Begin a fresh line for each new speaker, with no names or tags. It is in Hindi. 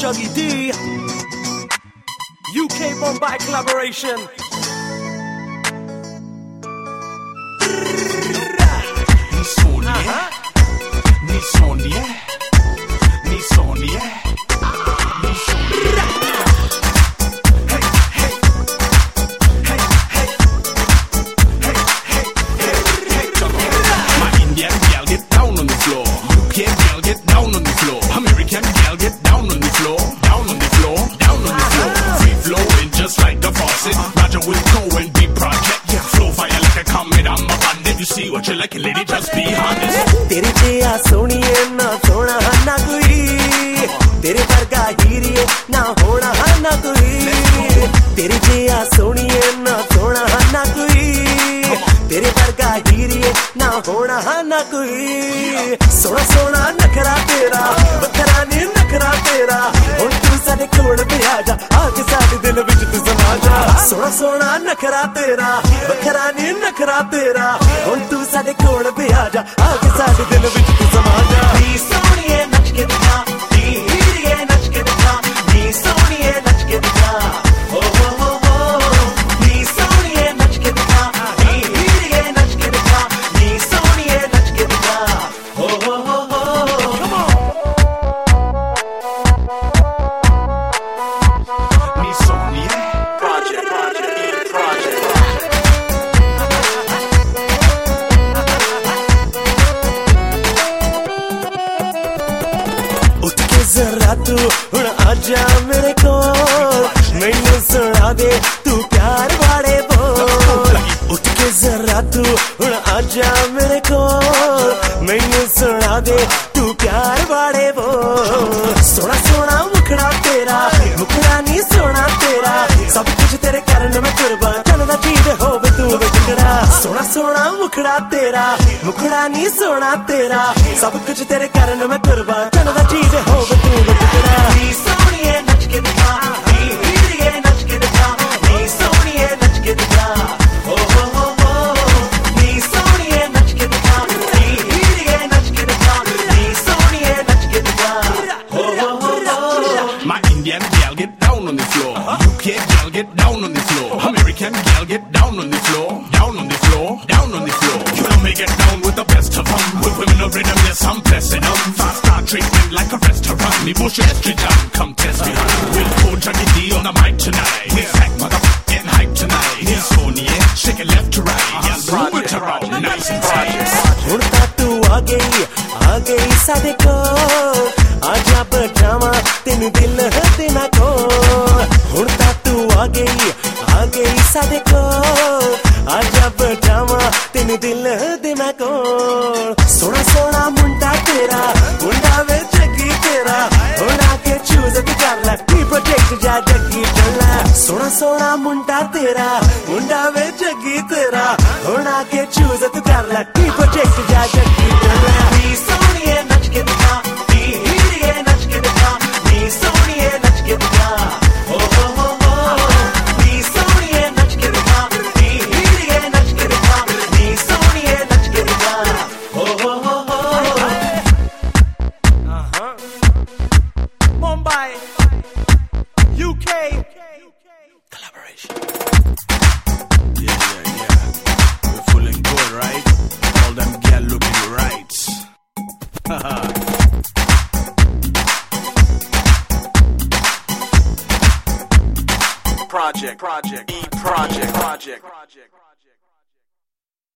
Chuggy D, UK Mumbai collaboration.
See what you like, lady, just be honest.
तेरी जिया सोनिए ना सोना ना कोई, तेरे वर्गा हीरिए ना होना ना कोई, तेरी जिया सोनिए ना सोना ना कोई, तेरे वर्गा हीरिए ना होना ना कोई। सोना सोना नखरा तेरा, बखरा नी नखरा तेरा, हुण तू साडे कोल पे आ जा, आके साडे दिल विच तू समा जा। सोना सोना नखरा तेरा, बखरा नी नखरा तेरा, हुण तू साडे कोल पे आ जा, आके साडे दिल विच तू समा जा। नी सोनिए नच के दिखा, नी हीरिए नच के दिखा, नी सोनिए नच के दिखा, हो हो नी सोनिए नच के दिखा, नी हीरिए नच के दिखा, नी सोनिए नच के दिखा, हो Come on.
Knee सोनिए project.
उठ के जरा तू हुण आजा मेरे कोल, मैनू सुना दे तू प्यार वाले बोल। उठ के जरा तू हुण आजा मेरे कोल, मैनू सुना दे तू प्यार वाले बोल। सोना सोना मुखड़ा तेरा, मुखड़ा नी सोना तेरा, सब कुछ तेरे कारण मैं कुर्बान, चलदा चीज होवे तू विचकड़ा। सोना सोना मुखड़ा तेरा, मुखड़ा नी सोना तेरा, सब कुछ तेरे कारण मैं कुर्बान, चलदा चीज होवे तू विचकड़ा। नी सोनिए नच के दिखा, नी हीरिए नच के दिखा, नी सोनिए नच के दिखा, हो नी सोनिए नच के दिखा, नी हीरिए नच के दिखा, नी सोनिए नच के दिखा, हो
My Indian gal get down on the floor, UK gal get down on the floor, American gal get down on the floor, down on the floor, down on the floor. You know me get down with the best of them, with women of rhythm, yes I'm blessing them. Fast star treatment like a restaurant, me bush history jam, come test me. We'll put Juggy D on the mic tonight, we're back motherfucking hype tonight. Here's Sonia, shake it left to right, yes move it around, nice and tight.
हुण तां तू आ गई साडे कोल, आजा बजावा तेनू दिल देना कोल। हुण तां तू आ गई साडे कोल, आजा बजावा तेनू दिल देना कोल। सोना सोना मुंडा तेरा, मुंडा वे जग्गी तेरा, हुण आके चूज तू कर लै, की प्रोजेक्ट जा जग्गी चला। सोना सोना मुंडा तेरा, मुंडा वे जग्गी तेरा, हुण आके चूज तू कर लै, की प्रोजेक्ट जा जग्गी चला। नी सोनिए नच के दिखा, नी हीरिए नच के दिखा, नी सोनिए नच के दिखा, हो नी सोनिए नच के दिखा, नी हीरिए नच के दिखा, नी सोनिए नच के दिखा, हो Mumbai, UK collaboration.
Yeah. We're feeling good, right? All them gal looking right. Project.